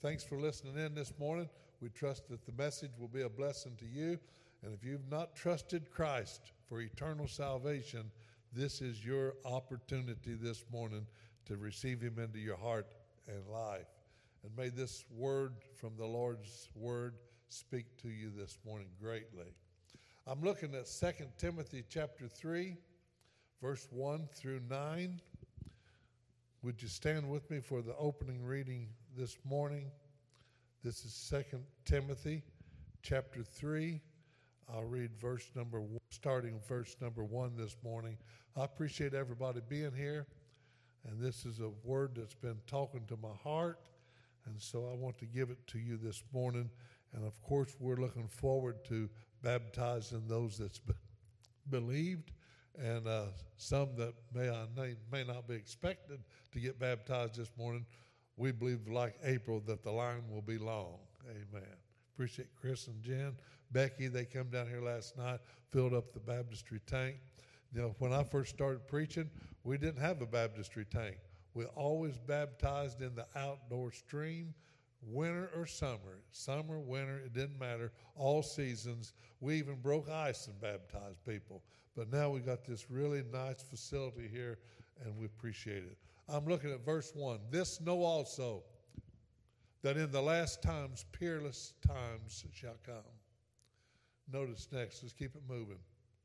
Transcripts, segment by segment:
thanks for listening in this morning. We trust that the message will be a blessing to you. And if you've not trusted Christ for eternal salvation, this is your opportunity this morning to receive him into your heart and life. And may this word from the Lord's word speak to you this morning greatly. I'm looking at 2 Timothy chapter 3, verse 1 through 9. Would you stand with me for the opening reading this morning? This is 2 Timothy chapter 3. I'll read starting verse number 1 this morning. I appreciate everybody being here, and this is a word that's been talking to my heart, and so I want to give it to you this morning. And of course, we're looking forward to baptizing those that's believed, and some that may not be expected to get baptized this morning. We believe, like April, that the line will be long. Amen. Appreciate Chris and Jen. Becky, they come down here last night, filled up the baptistry tank. You know, when I first started preaching, we didn't have a baptistry tank. We always baptized in the outdoor stream, winter or summer. Summer, winter, it didn't matter. All seasons. We even broke ice and baptized people. But now we got this really nice facility here, and we appreciate it. I'm looking at verse 1. This know also, that in the last times peerless times shall come. Notice next, let's keep it moving.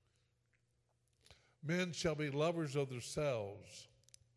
Men shall be lovers of themselves.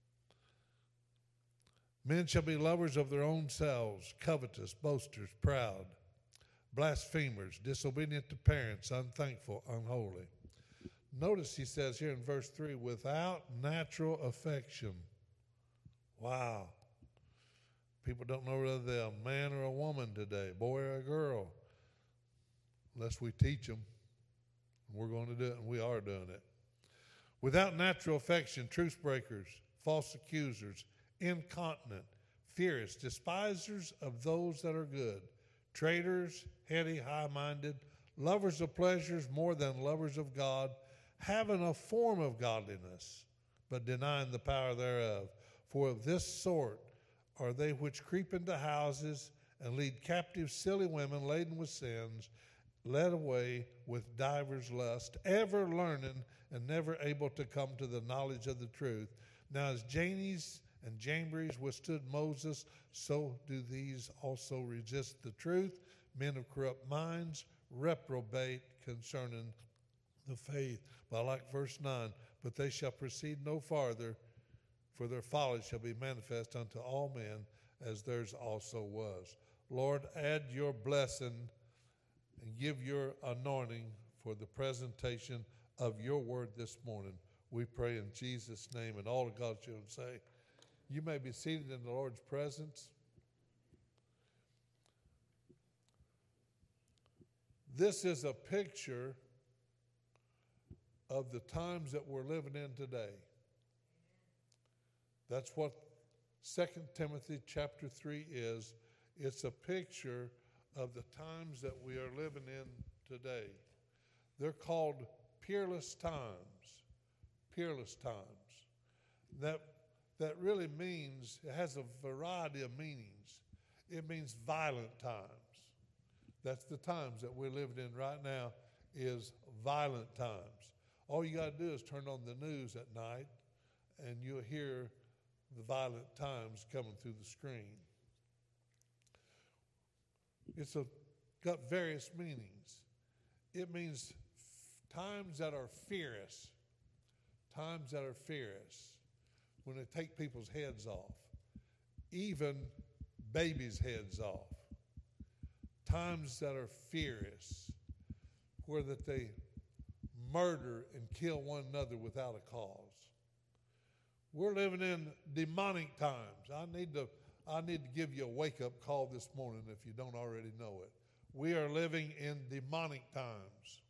Men shall be lovers of their own selves, covetous, boasters, proud, blasphemers, disobedient to parents, unthankful, unholy. Notice he says here in verse 3, without natural affection. Wow. People don't know whether they're a man or a woman today, boy or a girl, unless we teach them. We're going to do it, and we are doing it. Without natural affection, truce breakers, false accusers, incontinent, fierce, despisers of those that are good, traitors, heady, high-minded, lovers of pleasures more than lovers of God, having a form of godliness, but denying the power thereof. For of this sort are they which creep into houses and lead captive silly women laden with sins, led away with divers lusts, ever learning and never able to come to the knowledge of the truth. Now as Jannes and Jambres withstood Moses, so do these also resist the truth. Men of corrupt minds, reprobate concerning the faith. But I like verse 9. But they shall proceed no farther, for their folly shall be manifest unto all men, as theirs also was. Lord, add your blessing and give your anointing for the presentation of your word this morning. We pray in Jesus' name, and all of God's children say, you may be seated in the Lord's presence. This is a picture of the times that we're living in today. That's what 2 Timothy chapter 3 is. It's a picture of the times that we are living in today. They're called peerless times. Peerless times. That really means, it has a variety of meanings. It means violent times. That's the times that we're living in right now, is violent times. All you got to do is turn on the news at night and you'll hear the violent times coming through the screen. It's got various meanings. It means times that are fierce. Times that are fierce. When they take people's heads off. Even babies' heads off. Times that are fierce. Where that they murder and kill one another without a cause. We're living in demonic times. I need to give you a wake-up call this morning if you don't already know it. We are living in demonic times.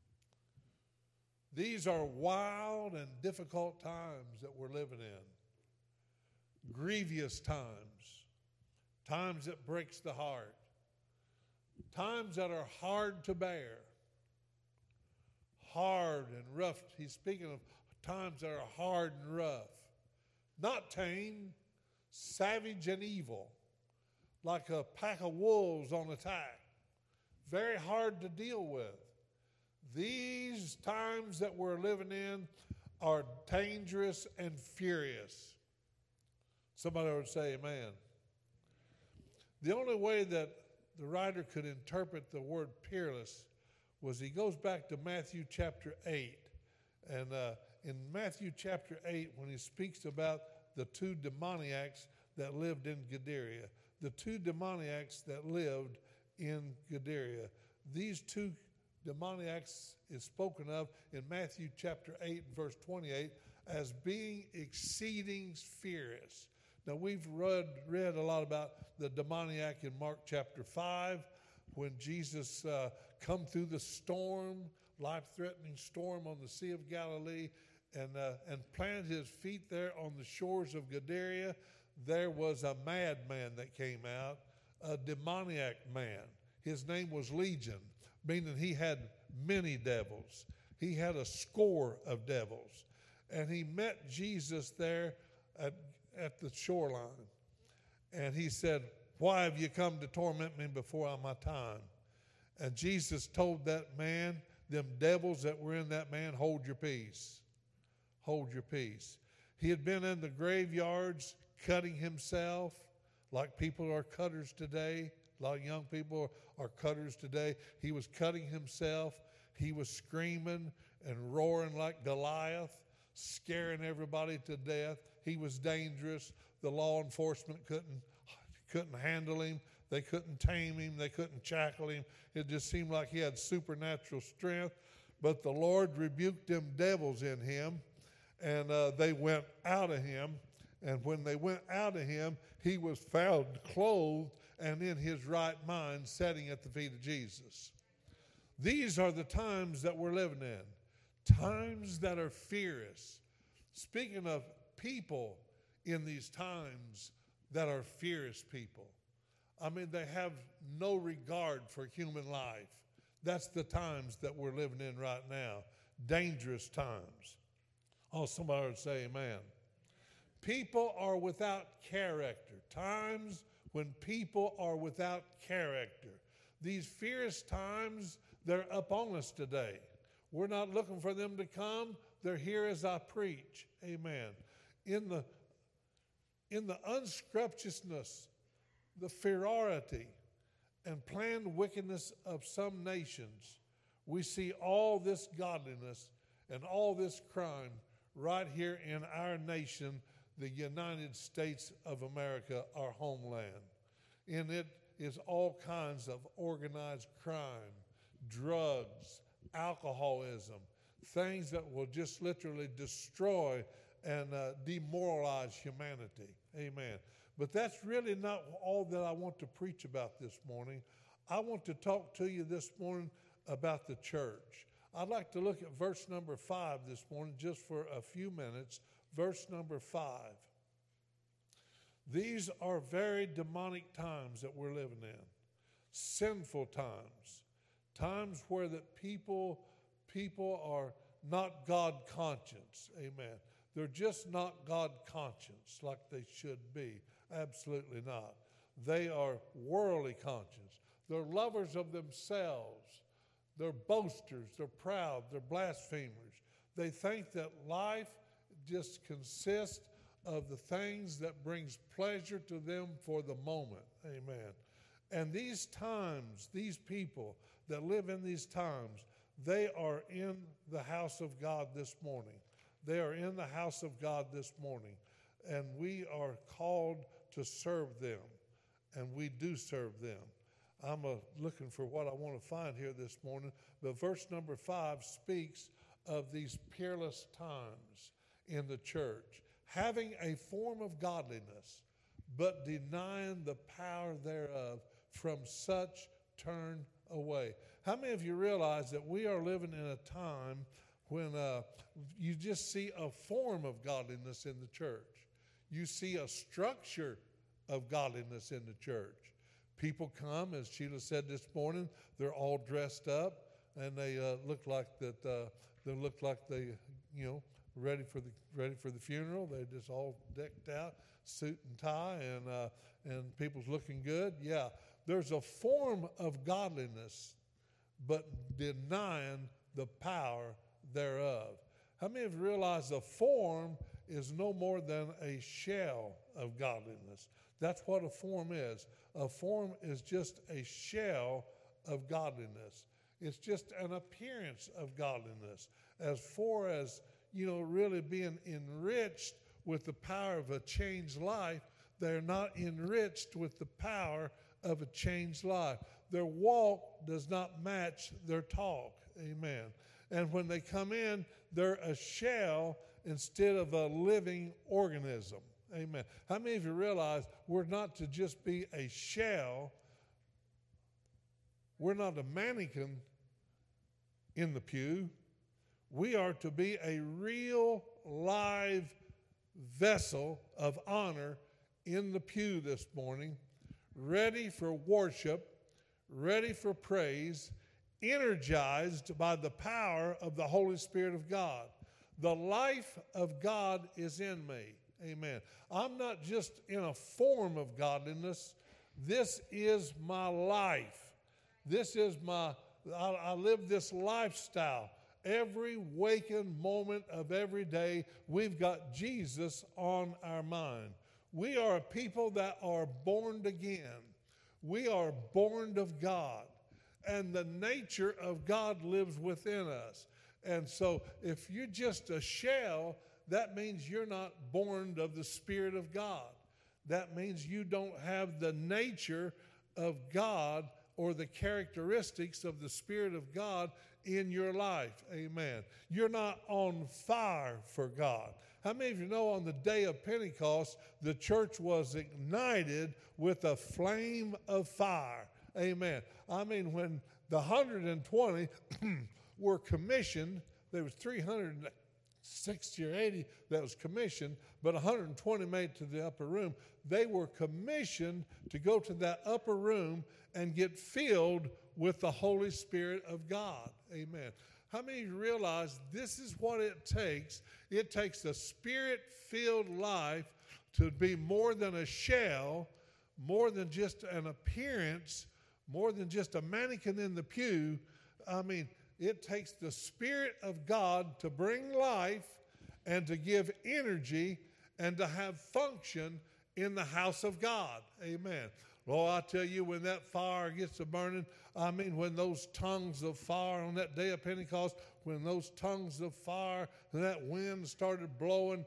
These are wild and difficult times that we're living in. Grievous times. Times that breaks the heart. Times that are hard to bear. Hard and rough. He's speaking of times that are hard and rough. Not tame, savage and evil. like a pack of wolves on attack. Very hard to deal with. These times that we're living in are dangerous and furious. Somebody would say amen. The only way that the writer could interpret the word peerless was he goes back to Matthew chapter 8. And in Matthew chapter 8, when he speaks about the two demoniacs that lived in Gadara, the two demoniacs that lived in Gadara, these two demoniacs is spoken of in Matthew chapter 8 verse 28 as being exceeding furious. Now we've read a lot about the demoniac in Mark chapter 5 when Jesus come through the storm, life-threatening storm on the Sea of Galilee and planted his feet there on the shores of Gadara. There was a madman that came out, a demoniac man. His name was Legion, meaning he had many devils. He had a score of devils. And he met Jesus there at the shoreline. And he said, "Why have you come to torment me before my time?" And Jesus told that man, them devils that were in that man, "Hold your peace. Hold your peace." He had been in the graveyards cutting himself like people are cutters today. A lot of young people are cutters today. He was cutting himself. He was screaming and roaring like Goliath, scaring everybody to death. He was dangerous. The law enforcement couldn't handle him. They couldn't tame him. They couldn't shackle him. It just seemed like he had supernatural strength. But the Lord rebuked them devils in him, and they went out of him. And when they went out of him, he was found clothed and in his right mind, sitting at the feet of Jesus. These are the times that we're living in, times that are fierce. Speaking of people in these times that are fierce people, I mean, they have no regard for human life. That's the times that we're living in right now, dangerous times. Oh, somebody would say amen. People are without character, times when people are without character. These fierce times, they're upon us today. We're not looking for them to come. They're here as I preach. Amen. In the unscrupulousness, the ferocity, and planned wickedness of some nations, we see all this godliness and all this crime right here in our nation, the United States of America, our homeland. In it is all kinds of organized crime, drugs, alcoholism, things that will just literally destroy and demoralize humanity. Amen. But that's really not all that I want to preach about this morning. I want to talk to you this morning about the church. I'd like to look at verse number 5 this morning just for a few minutes. Verse number 5. These are very demonic times that we're living in. Sinful times. Times where that people are not God conscious. Amen. They're just not God conscious like they should be. Absolutely not. They are worldly conscious. They're lovers of themselves. They're boasters. They're proud. They're blasphemers. They think that life just consists of the things that brings pleasure to them for the moment. Amen. And these times, these people that live in these times, they are in the house of God this morning. They are in the house of God this morning. And we are called to serve them. And we do serve them. I'm looking for what I want to find here this morning. But verse number 5 speaks of these peerless times in the church. Having a form of godliness, but denying the power thereof, from such turn away. How many of you realize that we are living in a time when you just see a form of godliness in the church? You see a structure of godliness in the church. People come, as Sheila said this morning, they're all dressed up, and they look like that. They look like they, ready for the funeral. They're just all decked out, suit and tie, and people's looking good. Yeah, there's a form of godliness, but denying the power thereof. How many of you realize a form is no more than a shell of godliness? That's what a form is. A form is just a shell of godliness. It's just an appearance of godliness. As far as, really being enriched with the power of a changed life, they're not enriched with the power of a changed life. Their walk does not match their talk. Amen. And when they come in, they're a shell instead of a living organism. Amen. How many of you realize we're not to just be a shell? We're not a mannequin in the pew. We are to be a real live vessel of honor in the pew this morning, ready for worship, ready for praise, energized by the power of the Holy Spirit of God. The life of God is in me. Amen. I'm not just in a form of godliness. This is my life. This is I live this lifestyle. Every waking moment of every day, we've got Jesus on our mind. We are a people that are born again. We are born of God. And the nature of God lives within us. And so if you're just a shell, that means you're not born of the Spirit of God. That means you don't have the nature of God or the characteristics of the Spirit of God in your life. Amen. You're not on fire for God. How many of you know on the day of Pentecost, the church was ignited with a flame of fire? Amen. I mean, when the 120 were commissioned, there was 360 or 80 that was commissioned, but 120 made it to the upper room. They were commissioned to go to that upper room and get filled with the Holy Spirit of God. Amen. How many of you realize this is what it takes? It takes a Spirit-filled life to be more than a shell, more than just an appearance, more than just a mannequin in the pew. I mean, it takes the Spirit of God to bring life and to give energy and to have function in the house of God. Amen. Lord, I tell you, when that fire gets to burning, I mean, when those tongues of fire on that day of Pentecost, when those tongues of fire and that wind started blowing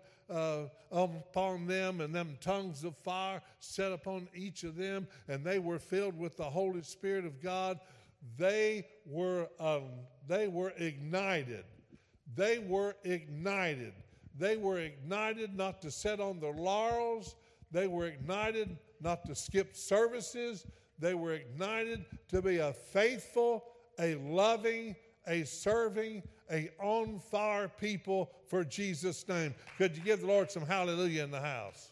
upon them, and them tongues of fire set upon each of them, and they were filled with the Holy Spirit of God, they were ignited. They were ignited. They were ignited not to sit on their laurels. They were ignited not to skip services. They were ignited to be a faithful, a loving, a serving, a on-fire people for Jesus' name. Could you give the Lord some hallelujah in the house?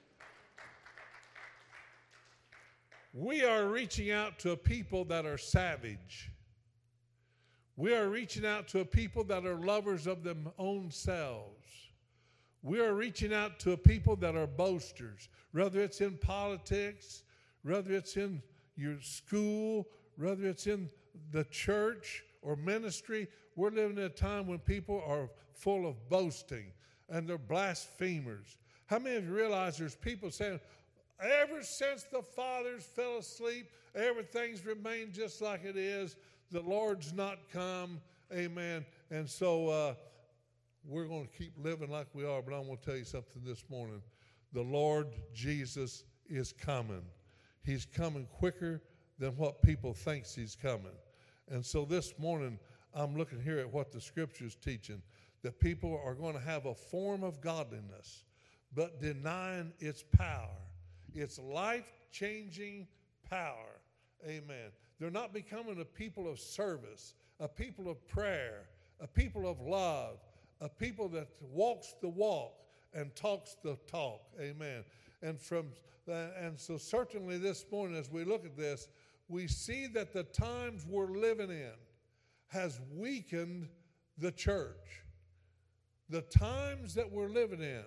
We are reaching out to a people that are savage. We are reaching out to a people that are lovers of their own selves. We are reaching out to a people that are boasters, whether it's in politics, whether it's in your school, whether it's in the church or ministry. We're living in a time when people are full of boasting and they're blasphemers. How many of you realize there's people saying, ever since the fathers fell asleep, everything's remained just like it is. The Lord's not come. Amen. And so we're going to keep living like we are, but I want to tell you something this morning. The Lord Jesus is coming. He's coming quicker than what people think he's coming. And so this morning, I'm looking here at what the Scripture is teaching, that people are going to have a form of godliness, but denying its power, its life-changing power. Amen. They're not becoming a people of service, a people of prayer, a people of love, a people that walks the walk and talks the talk. Amen. And so certainly this morning as we look at this, we see that the times we're living in has weakened the church. the times that we're living in,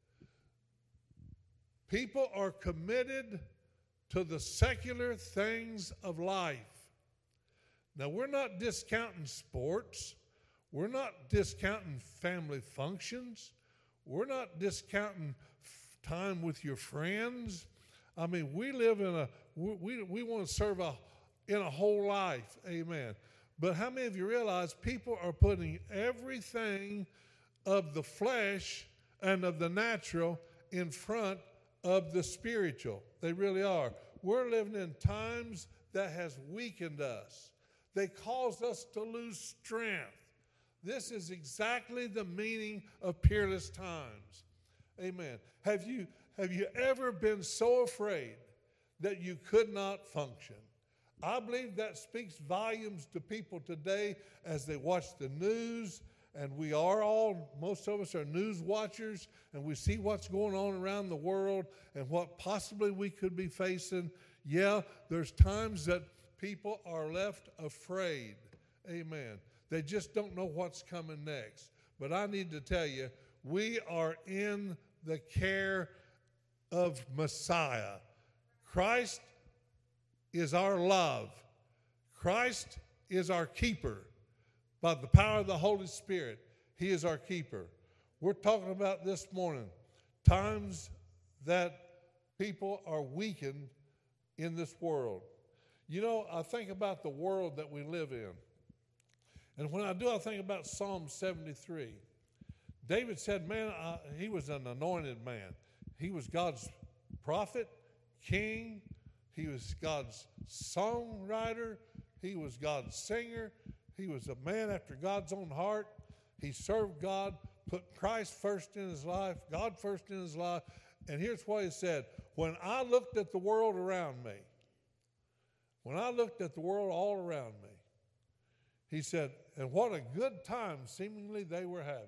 people are committed to the secular things of life. Now, we're not discounting sports. We're not discounting family functions. We're not discounting time with your friends. I mean, we live in we want to serve in a whole life. Amen. But how many of you realize people are putting everything of the flesh and of the natural in front of the spiritual? They really are. We're living in times that has weakened us. They cause us to lose strength. This is exactly the meaning of peerless times. Amen. Have you ever been so afraid that you could not function? I believe that speaks volumes to people today as they watch the news, and most of us are news watchers, and we see what's going on around the world and what possibly we could be facing. Yeah, there's times that people are left afraid. Amen. They just don't know what's coming next. But I need to tell you, we are in the care of Messiah. Christ is our love. Christ is our keeper. By the power of the Holy Spirit, He is our keeper. We're talking about this morning times that people are weakened in this world. You know, I think about the world that we live in. And when I do, I think about Psalm 73. David said, man, he was an anointed man. He was God's prophet, king. He was God's songwriter. He was God's singer. He was a man after God's own heart. He served God, put Christ first in his life, God first in his life. And here's what he said. When I looked at the world around me, when I looked at the world all around me, he said, and what a good time seemingly they were having.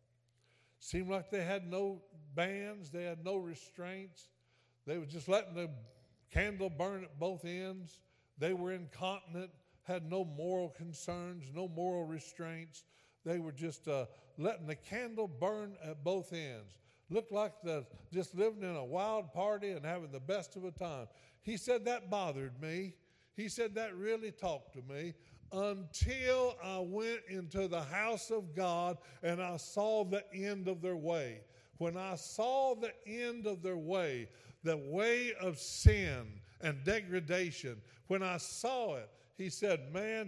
Seemed like they had no bands, they had no restraints. They were just letting the candle burn at both ends. They were incontinent, had no moral concerns, no moral restraints. They were just letting the candle burn at both ends. Looked like just living in a wild party and having the best of a time. He said that bothered me. He said that really talked to me until I went into the house of God and I saw the end of their way. When I saw the end of their way, the way of sin and degradation, when I saw it, he said,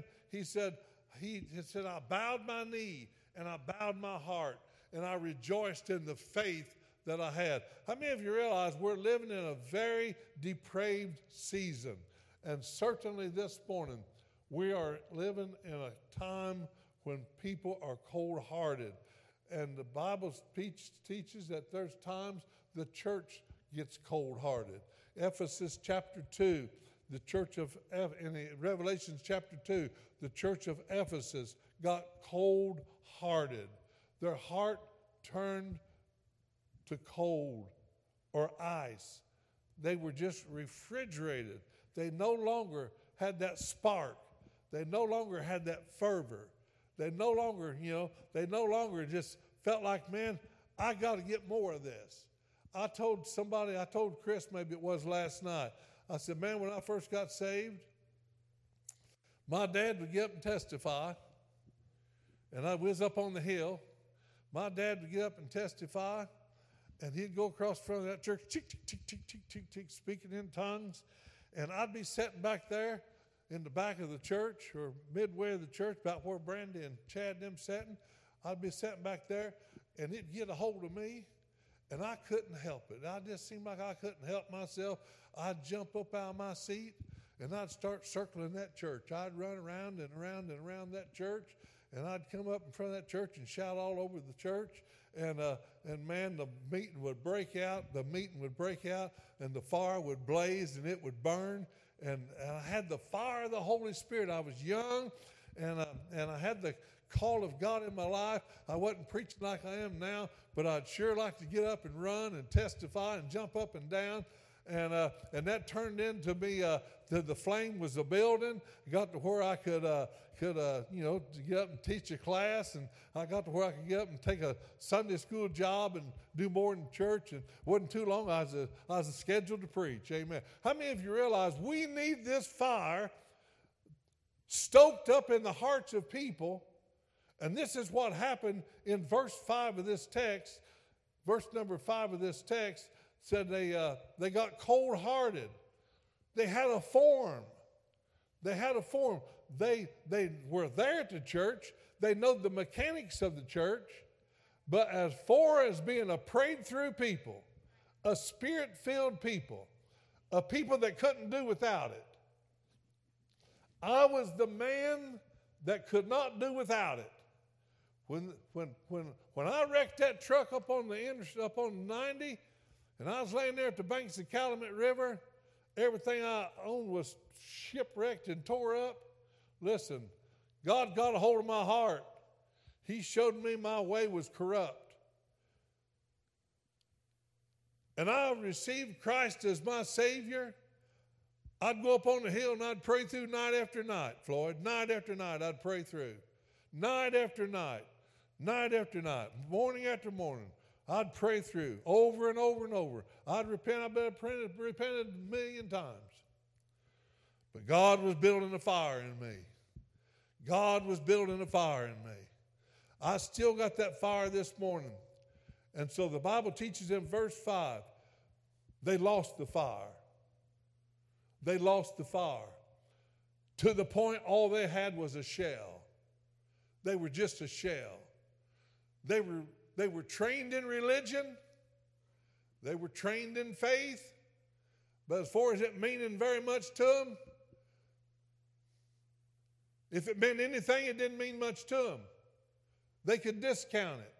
I bowed my knee and I bowed my heart and I rejoiced in the faith that I had. How many of you realize we're living in a very depraved season? And certainly this morning, we are living in a time when people are cold-hearted. And the Bible teaches that there's times the church gets cold-hearted. Ephesus chapter 2, the church of, in Revelation chapter 2, the church of Ephesus got cold-hearted. Their heart turned to cold or ice. They were just refrigerated. They no longer had that spark. They no longer had that fervor. They no longer just felt like, man, I got to get more of this. I told Chris, maybe it was last night, I said, man, when I first got saved, my dad would get up and testify, and I was up on the hill. My dad would get up and testify, and he'd go across the front of that church, tick, tick, tick, tick, tick, tick, tick, speaking in tongues, and I'd be sitting back there in the back of the church or midway of the church, about where Brandy and Chad and them sitting. I'd be sitting back there, and it'd get a hold of me, and I couldn't help it. I just seemed like I couldn't help myself. I'd jump up out of my seat, and I'd start circling that church. I'd run around and around and around that church, and I'd come up in front of that church and shout all over the church. And man, the meeting would break out, and the fire would blaze, and it would burn. And I had the fire of the Holy Spirit. I was young, and I had the call of God in my life. I wasn't preaching like I am now, but I'd sure like to get up and run and testify and jump up and down. and that turned into me. The flame was a building. Got to where I could get up and teach a class, and I got to where I could get up and take a Sunday school job and do more in church. And it wasn't too long I was scheduled to preach. Amen. How many of you realize we need this fire stoked up in the hearts of people? And this is what happened in verse 5 of this text. Verse number 5 of this text said they got cold-hearted. They had a form. They had a form. They were there at the church. They know the mechanics of the church. But as far as being a prayed-through people, a spirit-filled people, a people that couldn't do without it, I was the man that could not do without it. When I wrecked that truck up on the 90, and I was laying there at the banks of the Calumet River, everything I owned was shipwrecked and tore up. Listen, God got a hold of my heart. He showed me my way was corrupt. And I received Christ as my Savior. I'd go up on the hill and I'd pray through night after night, Floyd. Night after night I'd pray through. Night after night. Night after night. Morning after morning. I'd pray through over and over and over. I'd repent. I've been repented a million times. But God was building a fire in me. God was building a fire in me. I still got that fire this morning. And so the Bible teaches in verse 5, they lost the fire. They lost the fire. To the point all they had was a shell. They were just a shell. They were trained in religion. They were trained in faith. But as far as it meaning very much to them, if it meant anything, it didn't mean much to them. They could discount it.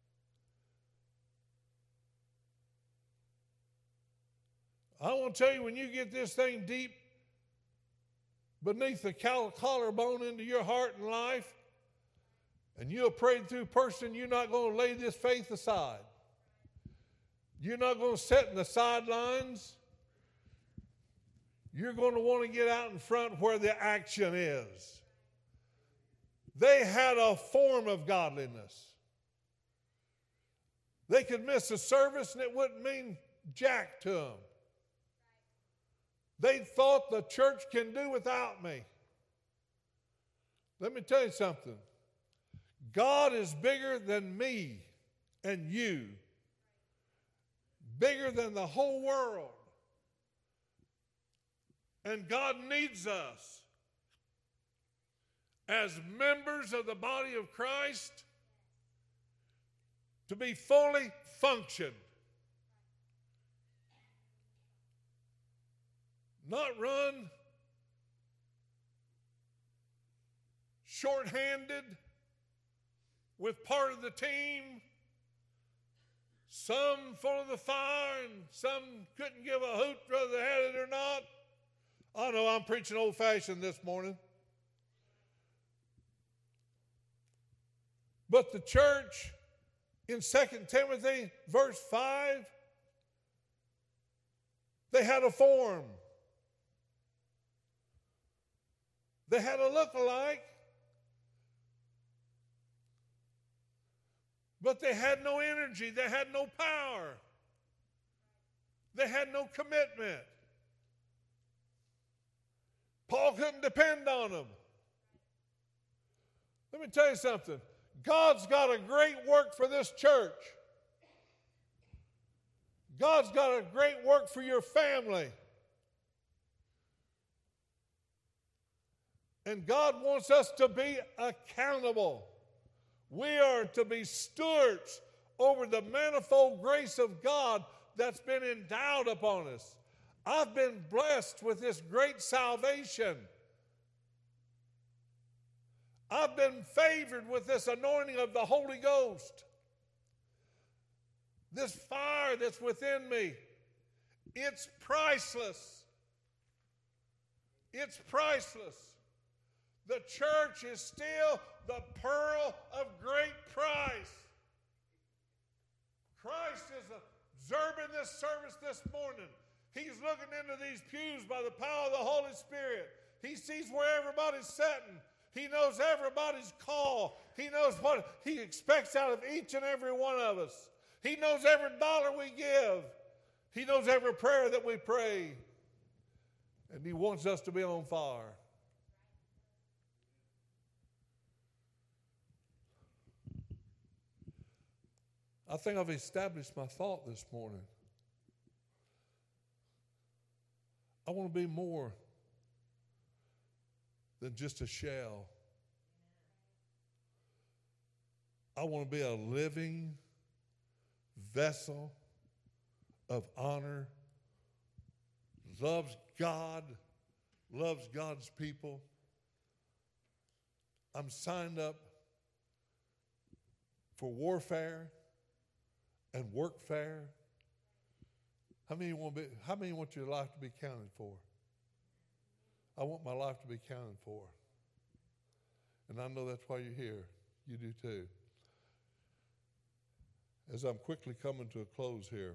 I want to tell you, when you get this thing deep beneath the collarbone into your heart and life, and you're a prayed through person, you're not going to lay this faith aside. You're not going to sit in the sidelines. You're going to want to get out in front where the action is. They had a form of godliness. They could miss a service and it wouldn't mean jack to them. They thought the church can do without me. Let me tell you something. God is bigger than me and you. Bigger than the whole world. And God needs us as members of the body of Christ to be fully functioned. Not run short-handed with part of the team, some full of the fire and some couldn't give a hoot whether they had it or not. I know I'm preaching old-fashioned this morning. But the church in 2 Timothy verse 5, they had a form. They had a look-alike. But they had no energy. They had no power. They had no commitment. Paul couldn't depend on them. Let me tell you something. God's got a great work for this church. God's got a great work for your family. And God wants us to be accountable. We are to be stewards over the manifold grace of God that's been endowed upon us. I've been blessed with this great salvation. I've been favored with this anointing of the Holy Ghost. This fire that's within me, it's priceless. It's priceless. The church is still the pearl of great price. Christ is observing this service this morning. He's looking into these pews by the power of the Holy Spirit. He sees where everybody's sitting. He knows everybody's call. He knows what he expects out of each and every one of us. He knows every dollar we give. He knows every prayer that we pray. And he wants us to be on fire. I think I've established my thought this morning. I want to be more than just a shell. I want to be a living vessel of honor, loves God, loves God's people. I'm signed up for warfare and workfare. How many want your life to be counted for? I want my life to be counted for. And I know that's why you're here. You do too. As I'm quickly coming to a close here,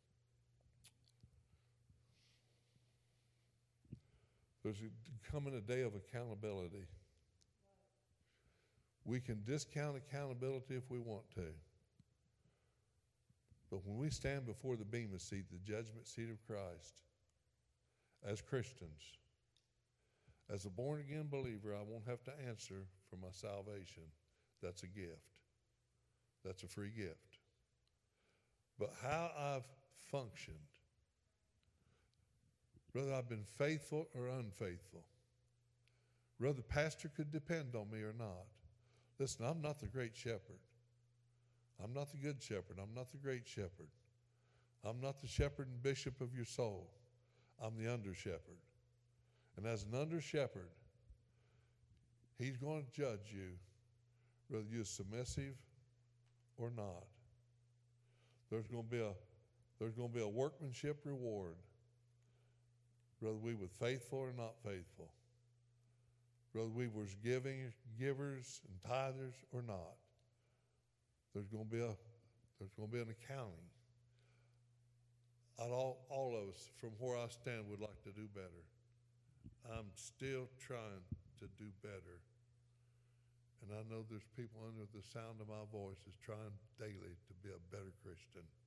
there's coming a day of accountability. We can discount accountability if we want to. But when we stand before the bema seat, the judgment seat of Christ, as Christians, as a born-again believer, I won't have to answer for my salvation. That's a gift. That's a free gift. But how I've functioned, whether I've been faithful or unfaithful, whether the pastor could depend on me or not. Listen, I'm not the great shepherd. I'm not the good shepherd. I'm not the great shepherd. I'm not the shepherd and bishop of your soul. I'm the under shepherd. And as an under shepherd, he's going to judge you whether you're submissive or not. There's going to be a workmanship reward, whether we were faithful or not faithful, whether we was givers and tithers or not. There's going to be an accounting. All of us, from where I stand, would like to do better. I'm still trying to do better. And I know there's people under the sound of my voice that's trying daily to be a better Christian.